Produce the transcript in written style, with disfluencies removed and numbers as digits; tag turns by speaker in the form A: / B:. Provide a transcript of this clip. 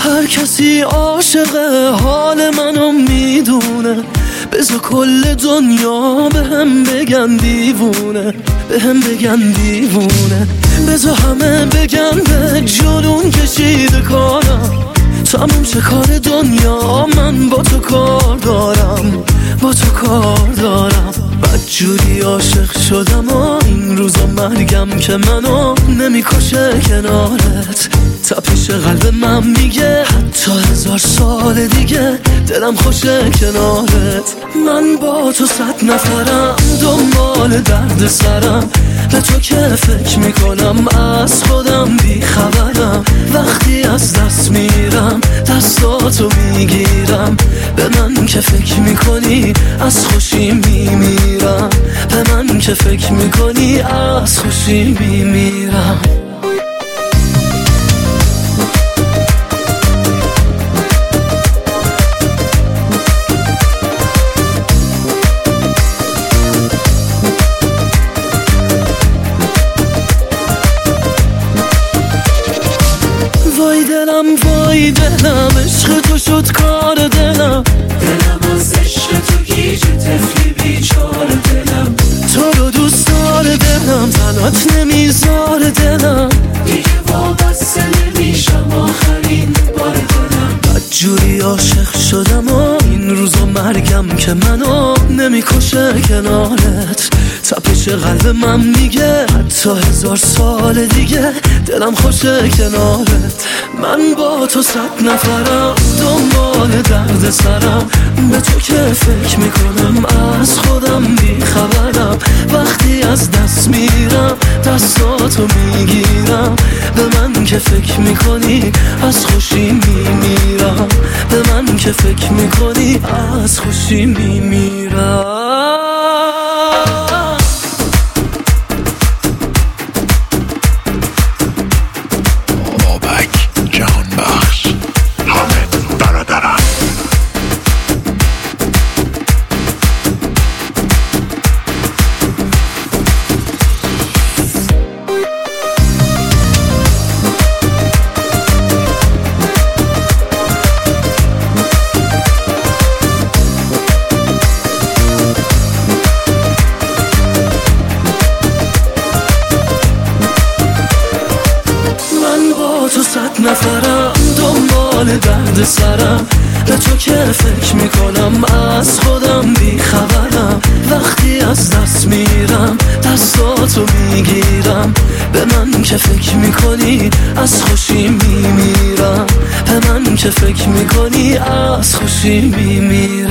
A: هر کسی عاشق حال منو میدونه، بذار کل دنیا بهم بگن دیوونه، بهم بگن دیوونه. بذار همه بگن به جنون کشیده کارم، تموم شه کار دنیا، من با تو کار دارم، با تو کار دارم. بدجوری عاشق شدم و این روزا مرگم که منو نمیکشه کنارت. تپش قلب من میگه حتی 1000 سال دیگه دلم خوشه کنارت. من با تو 100 نفرم دنبال درد سرم، به تو که فکر میکنم از خودم بیخبرم. وقتی از دست میرم دستاتو میگیرم، به من که فکر میکنی از خوشی میمیرم، به من که فکر میکنی از خوشی میمیرم. وای دلم وای دلم، عشق تو شد کار دلم.
B: دلم از عشق تو گیج طفلی بیچار دلم.
A: تو رو دوست داره دلم، تنات نمیذار دلم.
B: دیگه وابسته نمیشم آخرین بار دلم.
A: بدجوری عاشق شدم و این روزا مرگم که منو نمیکشه کنارت. تپش قلب من میگه حتی 1000 سال دیگه دلم خوشه کنارت. من با تو 100 نفرم دنبال درد سرم، به تو که فکر میکنم از خودم بیخبرم. وقتی از دست میرم دستاتو میگیرم، به من که فکر میکنی از خوشی میمیرم، به من که فکر میکنی از خوشی میمیرم. تو 100 نفرم دنبال درد سرم، به تو که فکر میکنم از خودم بیخبرم. وقتی از دست میرم دستاتو میگیرم، به من که فکر میکنی از خوشی میمیرم، به من که فکر میکنی از خوشی میمیرم.